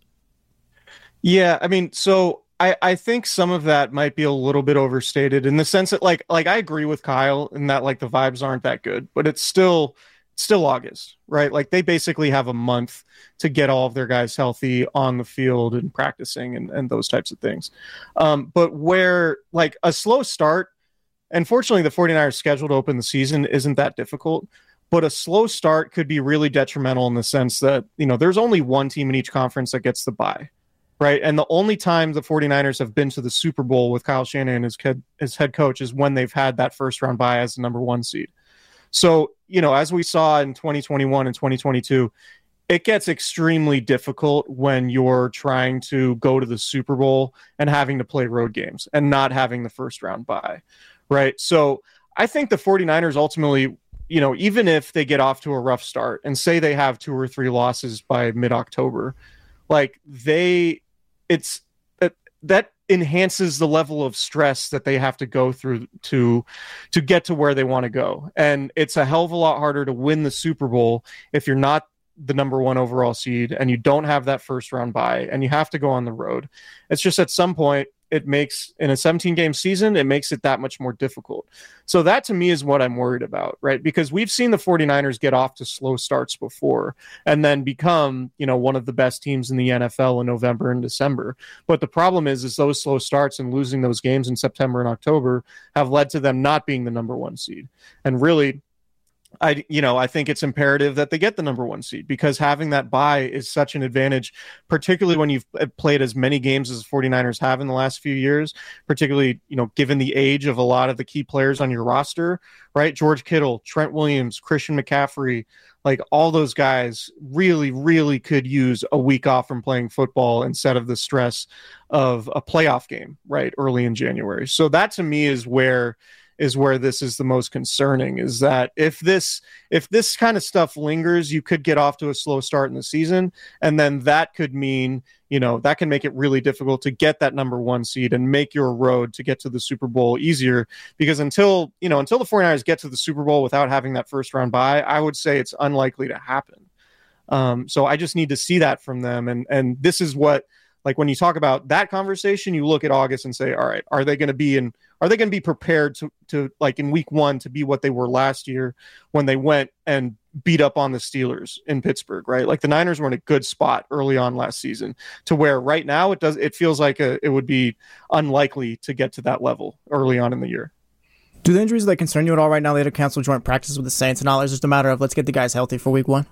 Yeah, I mean, so I, I think some of that might be a little bit overstated in the sense that, like, like I agree with Kyle in that, like, the vibes aren't that good, but it's still still August, right? Like, they basically have a month to get all of their guys healthy on the field and practicing and, and those types of things. Um, but where, like, a slow start, and fortunately the 49ers schedule to open the season isn't that difficult, but a slow start could be really detrimental in the sense that, you know, there's only one team in each conference that gets the bye. right? And the only time the 49ers have been to the Super Bowl with Kyle Shanahan as head, as head coach is when they've had that first round bye as the number one seed. So, you know, as we saw in twenty twenty-one and twenty twenty-two, it gets extremely difficult when you're trying to go to the Super Bowl and having to play road games and not having the first round bye, right? So I think the 49ers ultimately, you know, even if they get off to a rough start and say they have two or three losses by mid-October, like they, it's, it, that enhances the level of stress that they have to go through to to get to where they want to go. And it's a hell of a lot harder to win the Super Bowl if you're not the number one overall seed and you don't have that first round bye and you have to go on the road. It's just at some point it makes, in a seventeen game season, it makes it that much more difficult. So that to me is what I'm worried about, right? Because we've seen the 49ers get off to slow starts before and then become, you know, one of the best teams in the N F L in November and December. But the problem is, is those slow starts and losing those games in September and October have led to them not being the number one seed. And really, I, you know, I think it's imperative that they get the number one seed because having that bye is such an advantage, particularly when you've played as many games as the 49ers have in the last few years, particularly, you know, given the age of a lot of the key players on your roster, right? George Kittle, Trent Williams, Christian McCaffrey, like all those guys really, really could use a week off from playing football instead of the stress of a playoff game, right? Early in January. So that to me is where is where this is the most concerning, is that if this if this kind of stuff lingers, you could get off to a slow start in the season, and then that could mean, you know, that can make it really difficult to get that number one seed and make your road to get to the Super Bowl easier, because until, you know, until the 49ers get to the Super Bowl without having that first round bye, I would say it's unlikely to happen. Um, so I just need to see that from them, and and this is what, like when you talk about that conversation, you look at August and say, all right, are they going to be in, are they going to be prepared to, to like in week one to be what they were last year when they went and beat up on the Steelers in Pittsburgh, right? Like the Niners were in a good spot early on last season to where right now it does, it feels like a, it would be unlikely to get to that level early on in the year. Do the injuries like concern you at all right now? They had to cancel joint practice with the Saints and all. It's just a matter of let's get the guys healthy for week one.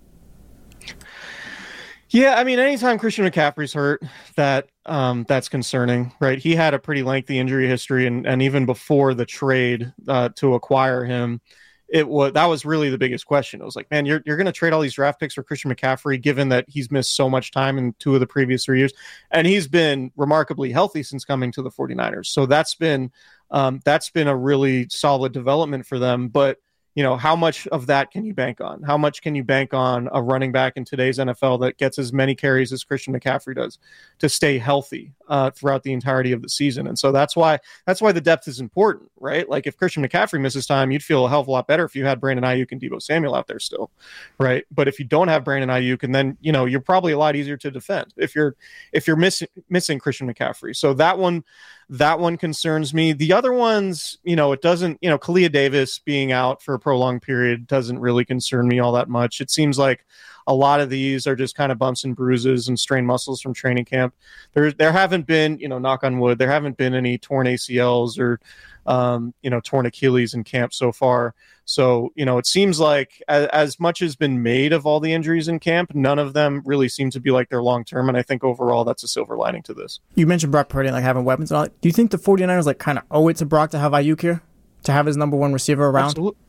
Yeah, I mean, anytime Christian McCaffrey's hurt, that um, that's concerning, right? He had a pretty lengthy injury history, and, and even before the trade uh, to acquire him, it was that was really the biggest question. It was like, man, you're you're going to trade all these draft picks for Christian McCaffrey, given that he's missed so much time in two of the previous three years, and he's been remarkably healthy since coming to the 49ers. So that's been um, that's been a really solid development for them, but you know, how much of that can you bank on? How much can you bank on a running back in today's N F L that gets as many carries as Christian McCaffrey does to stay healthy uh, throughout the entirety of the season? And so that's why that's why the depth is important, right? Like if Christian McCaffrey misses time, you'd feel a hell of a lot better if you had Brandon Ayuk and Deebo Samuel out there still, right? But if you don't have Brandon Ayuk, and then, you know, you're probably a lot easier to defend if you're if you're missing missing Christian McCaffrey. So that one That one concerns me. The other ones, you know, it doesn't, you know, Kalia Davis being out for a prolonged period doesn't really concern me all that much. It seems like a lot of these are just kind of bumps and bruises and strained muscles from training camp. There, there haven't been, you know, knock on wood, there haven't been any torn A C Ls or, um, you know, torn Achilles in camp so far. So, you know, it seems like as, as much has been made of all the injuries in camp, none of them really seem to be like they're long-term. And I think overall that's a silver lining to this. You mentioned Brock Purdy and like having weapons and all that. Do you think the 49ers like kind of owe it to Brock to have Ayuk here, to have his number one receiver around? Absolutely.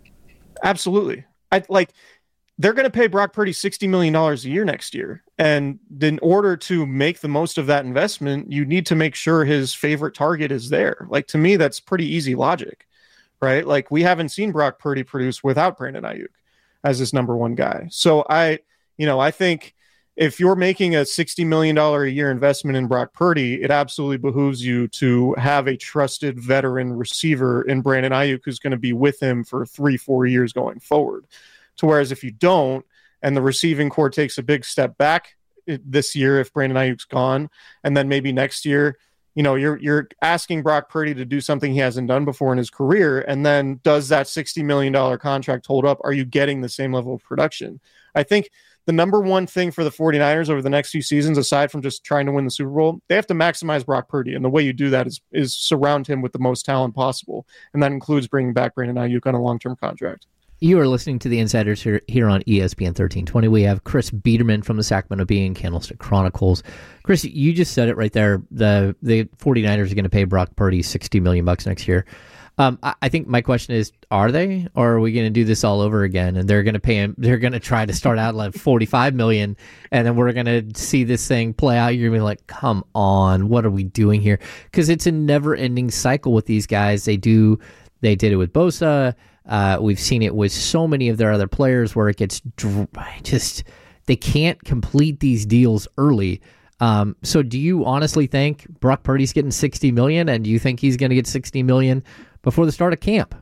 Absolutely. I like, they're going to pay Brock Purdy sixty million dollars a year next year. And in order to make the most of that investment, you need to make sure his favorite target is there. Like, to me, that's pretty easy logic, right? Like, we haven't seen Brock Purdy produce without Brandon Ayuk as his number one guy. So I, you know, I think if you're making a sixty million dollars a year investment in Brock Purdy, it absolutely behooves you to have a trusted veteran receiver in Brandon Ayuk who's going to be with him for three, four years going forward. To whereas if you don't, and the receiving core takes a big step back this year if Brandon Ayuk's gone, and then maybe next year, you know, you're you're asking Brock Purdy to do something he hasn't done before in his career, and then does that sixty million dollars contract hold up? Are you getting the same level of production? I think the number one thing for the 49ers over the next few seasons, aside from just trying to win the Super Bowl, they have to maximize Brock Purdy. And the way you do that is is surround him with the most talent possible. And that includes bringing back Brandon Ayuk on a long-term contract. You are listening to the Insiders here, here on E S P N thirteen twenty. We have Chris Biederman from the Sacramento Bee and Candlestick Chronicles. Chris, you just said it right there. The the 49ers are going to pay Brock Purdy sixty million dollars bucks next year. Um, I, I think my question is, are they, or are we going to do this all over again? And they're going to pay him. They're going to try to start out like forty-five million dollars, and then we're going to see this thing play out. You're going to be like, come on, what are we doing here? Because it's a never-ending cycle with these guys. They do. They did it with Bosa. Uh, we've seen it with so many of their other players where it gets dr- just they can't complete these deals early. Um, so do you honestly think Brock Purdy's getting sixty million dollars, and do you think he's going to get sixty million dollars before the start of camp?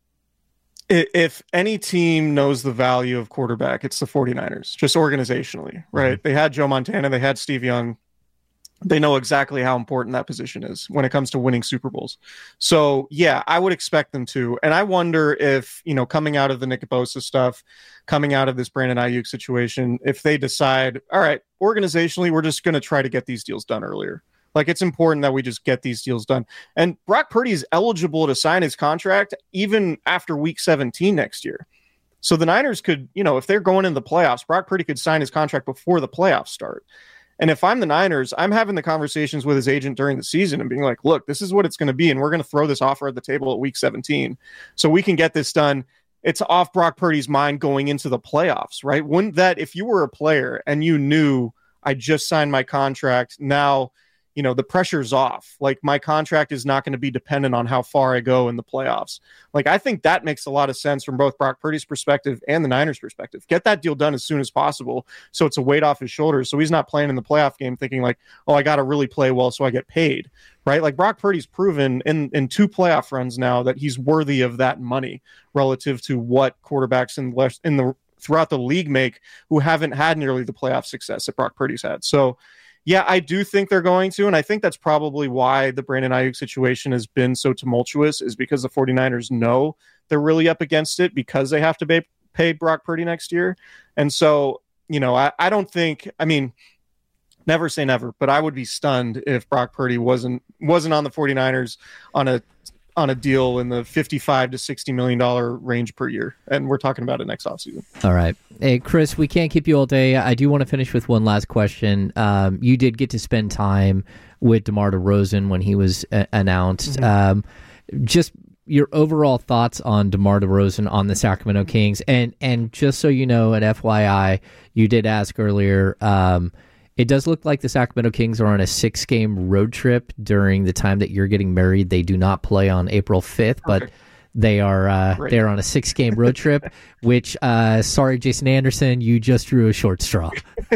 If any team knows the value of quarterback, it's the 49ers, just organizationally, right? Mm-hmm. They had Joe Montana, they had Steve Young. They know exactly how important that position is when it comes to winning Super Bowls. So, yeah, I would expect them to. And I wonder if, you know, coming out of the Nick Bosa stuff, coming out of this Brandon Ayuk situation, if they decide, all right, organizationally, we're just going to try to get these deals done earlier. Like, it's important that we just get these deals done. And Brock Purdy is eligible to sign his contract even after week seventeen next year. So the Niners could, you know, if they're going in the playoffs, Brock Purdy could sign his contract before the playoffs start. And if I'm the Niners, I'm having the conversations with his agent during the season and being like, look, this is what it's going to be. And we're going to throw this offer at the table at week seventeen. So we can get this done. It's off Brock Purdy's mind going into the playoffs, right? Wouldn't that, if you were a player and you knew I just signed my contract, now, you know, the pressure's off. Like, my contract is not going to be dependent on how far I go in the playoffs. Like, I think that makes a lot of sense from both Brock Purdy's perspective and the Niners' perspective. Get that deal done as soon as possible so it's a weight off his shoulders. So he's not playing in the playoff game thinking like, oh, I got to really play well so I get paid, right? Like, Brock Purdy's proven in, in two playoff runs now that he's worthy of that money relative to what quarterbacks in the, in the throughout the league make who haven't had nearly the playoff success that Brock Purdy's had. So, yeah, I do think they're going to, and I think that's probably why the Brandon Ayuk situation has been so tumultuous, is because the 49ers know they're really up against it because they have to pay, pay Brock Purdy next year. And so, you know, I, I don't think, I mean, never say never, but I would be stunned if Brock Purdy wasn't wasn't on the 49ers on a on a deal in the fifty-five to sixty million dollars range per year. And we're talking about it next offseason. All right. Hey, Chris, we can't keep you all day. I do want to finish with one last question. Um, you did get to spend time with DeMar DeRozan when he was uh, announced. Mm-hmm. Um, just your overall thoughts on DeMar DeRozan on the Sacramento Kings. And, and just so you know, an F Y I, you did ask earlier, um, it does look like the Sacramento Kings are on a six-game road trip during the time that you're getting married. They do not play on April fifth, but okay. they are uh, they're on a six-game road trip, which, uh, sorry, Jason Anderson, you just drew a short straw.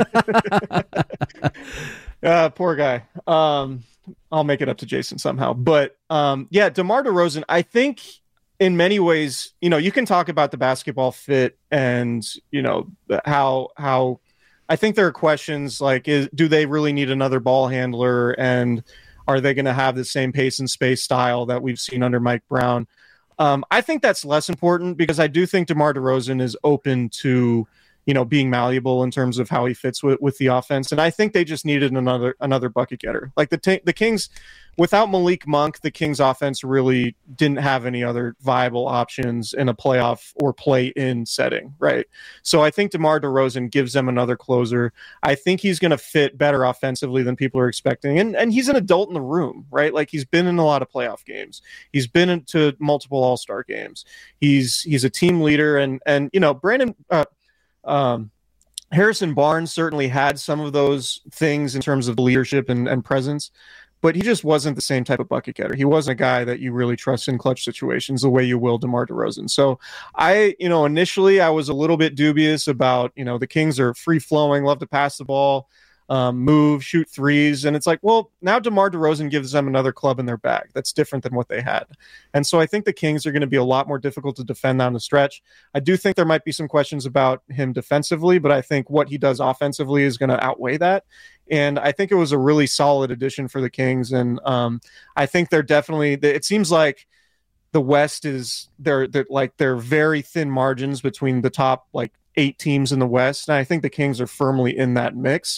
uh, poor guy. Um, I'll make it up to Jason somehow. But, um, yeah, DeMar DeRozan, I think in many ways, you know, you can talk about the basketball fit and, you know, how how – I think there are questions like, is, do they really need another ball handler? And are they going to have the same pace and space style that we've seen under Mike Brown? Um, I think that's less important because I do think DeMar DeRozan is open to, you know, being malleable in terms of how he fits with, with the offense. And I think they just needed another another bucket getter. Like the t- the Kings, without Malik Monk, the Kings offense really didn't have any other viable options in a playoff or play-in setting, right? So I think DeMar DeRozan gives them another closer. I think he's going to fit better offensively than people are expecting. And and he's an adult in the room, right? Like, he's been in a lot of playoff games. He's been into multiple All-Star games. He's he's a team leader. And, and you know, Brandon uh, um, Harrison Barnes certainly had some of those things in terms of leadership and, and presence, but he just wasn't the same type of bucket getter. He wasn't a guy that you really trust in clutch situations the way you will DeMar DeRozan. So I, you know, initially I was a little bit dubious about, you know, the Kings are free flowing, love to pass the ball, um, move, shoot threes. And it's like, well, now DeMar DeRozan gives them another club in their bag. That's different than what they had. And so I think the Kings are going to be a lot more difficult to defend down the stretch. I do think there might be some questions about him defensively, but I think what he does offensively is going to outweigh that. And I think it was a really solid addition for the Kings. And um, I think they're definitely, it seems like the West is, they're, they're like, they're very thin margins between the top, like, eight teams in the West. And I think the Kings are firmly in that mix.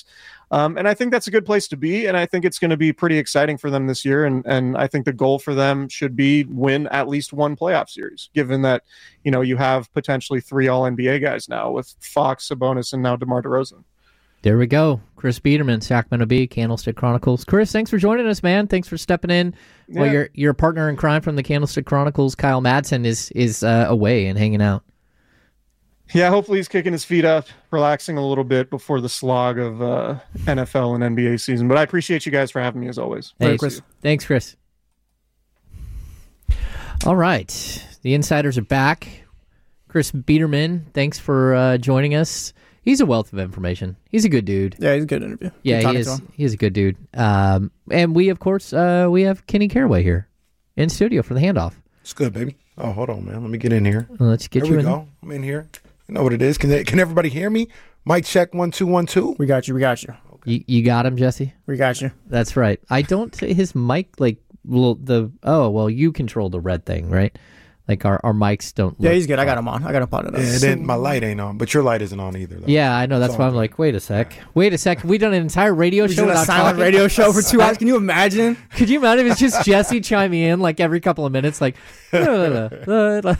Um, and I think that's a good place to be. And I think it's going to be pretty exciting for them this year. And, and I think the goal for them should be win at least one playoff series, given that, you know, you have potentially three all N B A guys now with Fox, Sabonis, and now DeMar DeRozan. There we go. Chris Biederman, Sacramento Bee, Candlestick Chronicles. Chris, thanks for joining us, man. Thanks for stepping in. Yeah. Well, your your partner in crime from the Candlestick Chronicles, Kyle Madsen, is is uh, away and hanging out. Yeah, hopefully he's kicking his feet up, relaxing a little bit before the slog of uh, N F L and N B A season. But I appreciate you guys for having me as always. Thanks, Chris. Thanks, Chris. All right, the Insiders are back. Chris Biederman, thanks for uh, joining us. He's a wealth of information. He's a good dude. Yeah, he's a good interview. Yeah, good he is. He is a good dude. Um, and we, of course, uh, we have Kenny Caraway here in studio for the handoff. It's good, baby. Oh, hold on, man. Let me get in here. Well, let's get there you we in. Go. I'm in here. You know what it is. Can they, can everybody hear me? Mic check one two one two. We got you. We got you. Okay. You, you got him, Jesse. We got you. That's right. I don't. His mic like well, the oh well, you control the red thing, right? Like our, our mics don't. Yeah, he's good. I got him on. I got him on. Yeah, and then my light ain't on, but your light isn't on either. Though. Yeah, I know. That's why I'm like, wait a sec, wait a sec. We done an entire radio show without a silent talking? radio show for two hours. Can you imagine? Could you imagine if it's just Jesse chiming in like every couple of minutes, like? That'd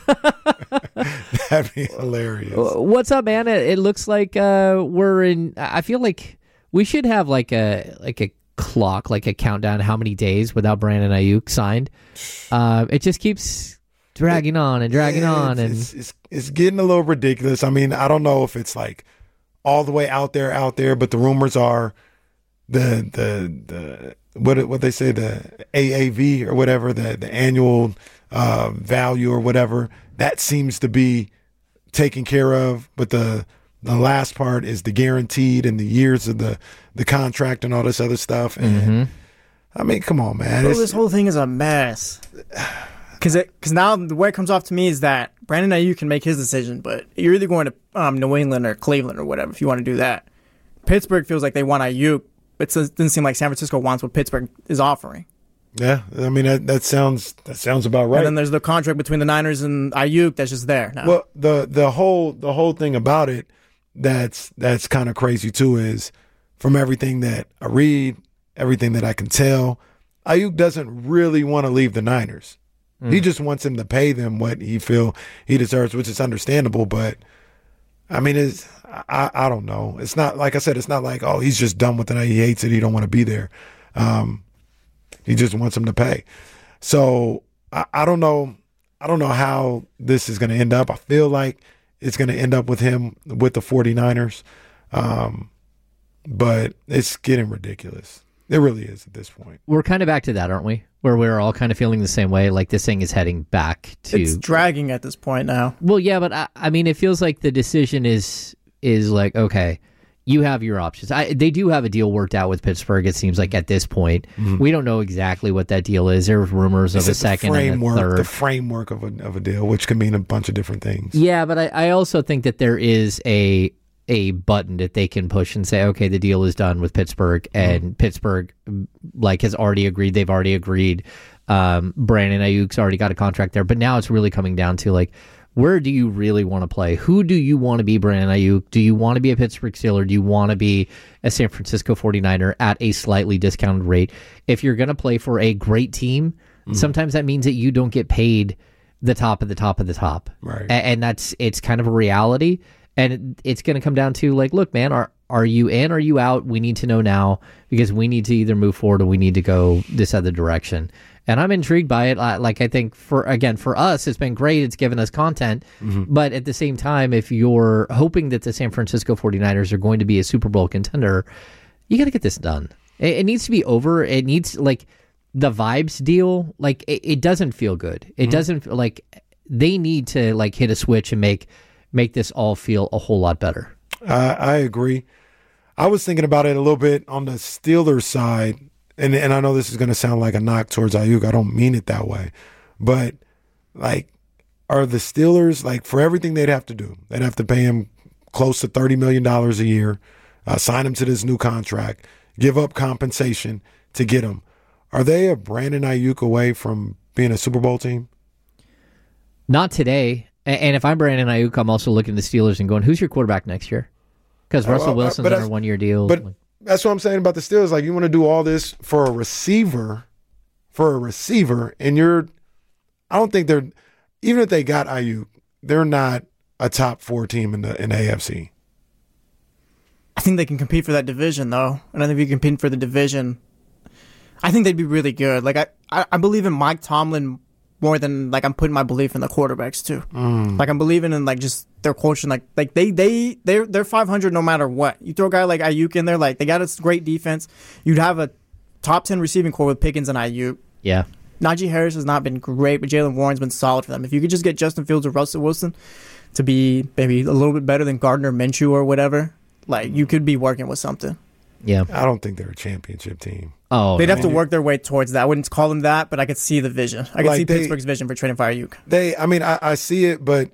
be hilarious. What's up, man? It, it looks like uh, we're in. I feel like we should have like a like a clock, like a countdown, how many days without Brandon Ayuk signed. Uh, it just keeps. Dragging on and dragging yeah, on, it's, and it's, it's it's getting a little ridiculous. I mean, I don't know if it's like all the way out there, out there, but the rumors are the the the what what they say the A A V or whatever the the annual uh, value or whatever that seems to be taken care of, but the the last part is the guaranteed and the years of the the contract and all this other stuff. And mm-hmm. I mean, come on, man! Bro, this whole thing is a mess. Because because now the way it comes off to me is that Brandon Ayuk can make his decision, but you're either going to um, New England or Cleveland or whatever if you want to do that. Pittsburgh feels like they want Ayuk. It doesn't seem like San Francisco wants what Pittsburgh is offering. Yeah, I mean that that sounds that sounds about right. And then there's the contract between the Niners and Ayuk that's just there now. Well, the the whole the whole thing about it that's that's kind of crazy too is from everything that I read, everything that I can tell, Ayuk doesn't really want to leave the Niners. Mm. He just wants him to pay them what he feel he deserves, which is understandable. But I mean, it's I, I don't know. It's not like I said. It's not like oh he's just done with it. He hates it. He don't want to be there. Um, he just wants him to pay. So I, I don't know. I don't know how this is going to end up. I feel like it's going to end up with him with the 49ers. Um, but it's getting ridiculous. It really is at this point. We're kind of back to that, aren't we? Where we're all kind of feeling the same way. Like this thing is heading back to. It's dragging at this point now. Well, yeah, but I, I mean, it feels like the decision is is like, okay, you have your options. I, they do have a deal worked out with Pittsburgh. It seems like at this point, mm-hmm. we don't know exactly what that deal is. There's rumors it's of a second framework, and a third. The framework of a of a deal, which can mean a bunch of different things. Yeah, but I, I also think that there is a. a button that they can push and say, okay, the deal is done with Pittsburgh, and mm. Pittsburgh like has already agreed. They've already agreed. Um, Brandon Ayuk's already got a contract there, but now it's really coming down to like, where do you really want to play? Who do you want to be, Brandon Ayuk? Do you want to be a Pittsburgh Steeler? Do you want to be a San Francisco forty-niner at a slightly discounted rate? If you're going to play for a great team, mm. sometimes that means that you don't get paid the top of the top of the top. Right. A- and that's, it's kind of a reality. And it's going to come down to like, look, man, are are you in? Are you out? We need to know now because we need to either move forward or we need to go this other direction. And I'm intrigued by it. Like, I think for, again, for us, it's been great. It's given us content. Mm-hmm. But at the same time, if you're hoping that the San Francisco forty-niners are going to be a Super Bowl contender, you got to get this done. It, it needs to be over. It needs, like, the vibes deal, like, it, it doesn't feel good. It mm-hmm. doesn't, like, they need to, like, hit a switch and make... make this all feel a whole lot better. Uh, I agree. I was thinking about it a little bit on the Steelers side, and and I know this is going to sound like a knock towards Ayuk. I don't mean it that way. But, like, are the Steelers, like, for everything they'd have to do, they'd have to pay him close to thirty million dollars a year, uh, sign him to this new contract, give up compensation to get him. Are they a Brandon Ayuk away from being a Super Bowl team? Not today. And if I'm Brandon Ayuk, I'm also looking at the Steelers and going, who's your quarterback next year? Because Russell uh, Wilson's on a one-year deal. But that's what I'm saying about the Steelers. Like, you want to do all this for a receiver, for a receiver, and you're – I don't think they're – even if they got Ayuk, they're not a top four team in the in the A F C. I think they can compete for that division, though. And I think if you compete for the division, I think they'd be really good. Like, I, I, I believe in Mike Tomlin more than, like, I'm putting my belief in the quarterbacks, too. Mm. Like, I'm believing in, like, just their culture. Like, like they, they, they're, they're five hundred no matter what. You throw a guy like Ayuk in there, like, they got a great defense. You'd have a top ten receiving core with Pickens and Ayuk. Yeah. Najee Harris has not been great, but Jalen Warren's been solid for them. If you could just get Justin Fields or Russell Wilson to be maybe a little bit better than Gardner Minshew or whatever, like, you could be working with something. Yeah. I don't think they're a championship team. Oh, They'd no. have to work their way towards that. I wouldn't call them that, but I could see the vision. I could Like see they- Pittsburgh's vision for trading for Ayuk. They, I mean, I, I see it, but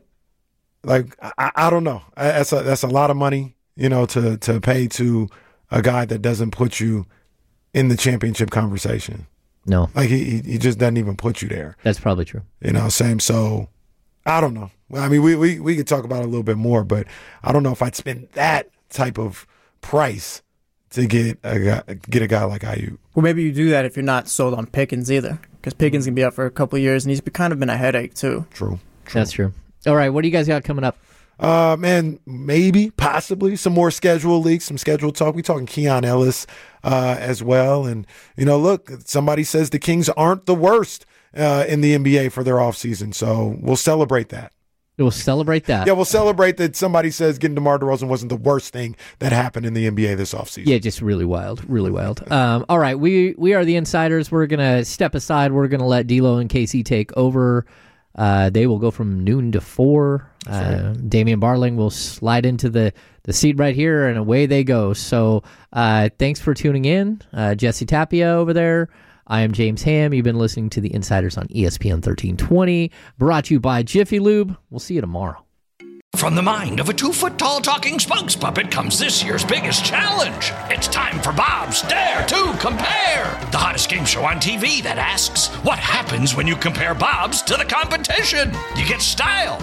like, I, I don't know. I, that's a that's a lot of money, you know, to to pay to a guy that doesn't put you in the championship conversation. No, like he he just doesn't even put you there. That's probably true. You know, same. So I don't know. Well, I mean, we we we could talk about it a little bit more, but I don't know if I'd spend that type of price to get a guy, get a guy like Ayuk. Well, maybe you do that if you're not sold on Pickens either, because Pickens can be out for a couple of years, and he's kind of been a headache too. True. That's true. All right, what do you guys got coming up? Uh, man, maybe, possibly some more schedule leaks, some schedule talk. We talking Keon Ellis uh, as well. And, you know, look, somebody says the Kings aren't the worst uh, in the N B A for their offseason. So we'll celebrate that. We'll celebrate that. Yeah, we'll celebrate that somebody says getting DeMar DeRozan wasn't the worst thing that happened in the N B A this offseason. Yeah, just really wild, really wild. Um, all right, we we are the insiders. We're going to step aside. We're going to let D'Lo and K C take over. Uh, they will go from noon to four. Uh, Damian Barling will slide into the, the seat right here, and away they go. So uh, thanks for tuning in. Uh, Jesse Tapia over there. I am James Ham. You've been listening to The Insiders on E S P N thirteen twenty, brought to you by Jiffy Lube. We'll see you tomorrow. From the mind of a two-foot-tall talking spokes puppet comes this year's biggest challenge. It's time for Bob's Dare to Compare, the hottest game show on T V that asks, what happens when you compare Bob's to the competition? You get style.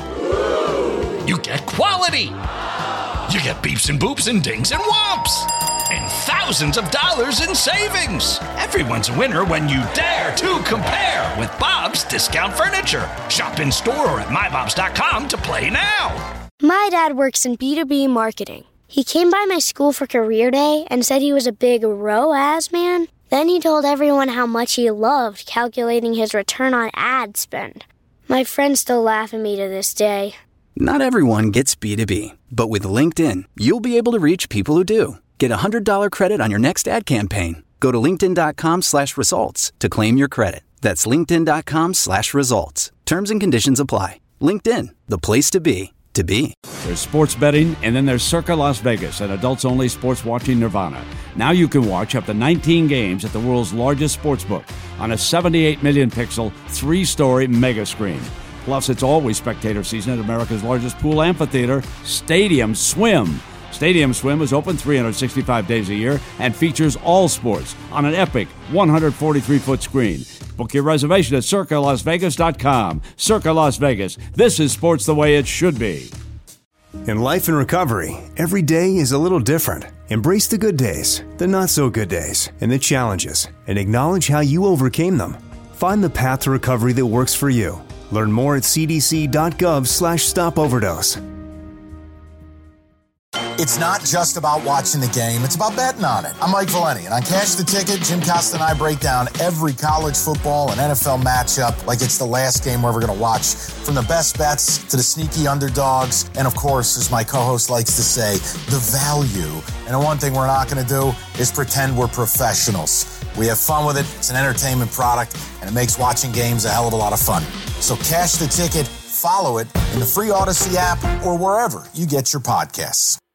You get quality. You get beeps and boops and dings and whomps. And thousands of dollars in savings. Everyone's a winner when you dare to compare with Bob's Discount Furniture. Shop in store or at my bobs dot com to play now. My dad works in B two B marketing. He came by my school for career day and said he was a big R O A S man. Then he told everyone how much he loved calculating his return on ad spend. My friends still laugh at me to this day. Not everyone gets B two B, but with LinkedIn, you'll be able to reach people who do. Get a one hundred dollars credit on your next ad campaign. Go to linkedin.com slash results to claim your credit. That's linkedin.com slash results. Terms and conditions apply. LinkedIn, the place to be, to be. There's sports betting, and then there's Circa Las Vegas, an adults-only sports watching nirvana. Now you can watch up to nineteen games at the world's largest sportsbook on a seventy-eight million pixel, three-story mega screen. Plus, it's always spectator season at America's largest pool amphitheater, Stadium Swim. Stadium Swim is open three hundred sixty-five days a year and features all sports on an epic one hundred forty-three foot screen. Book your reservation at circa las vegas dot com. Circa Las Vegas. This is sports the way it should be. In life and recovery, every day is a little different. Embrace the good days, the not so good days, and the challenges, and acknowledge how you overcame them. Find the path to recovery that works for you. Learn more at cdc.gov slash stop overdose. It's not just about watching the game, it's about betting on it. I'm Mike Valeni, and on Cash the Ticket, Jim Costa and I break down every college football and N F L matchup like it's the last game we're ever going to watch. From the best bets to the sneaky underdogs, and of course, as my co-host likes to say, the value. And the one thing we're not going to do is pretend we're professionals. We have fun with it, it's an entertainment product, and it makes watching games a hell of a lot of fun. So Cash the Ticket, follow it in the free Odyssey app or wherever you get your podcasts.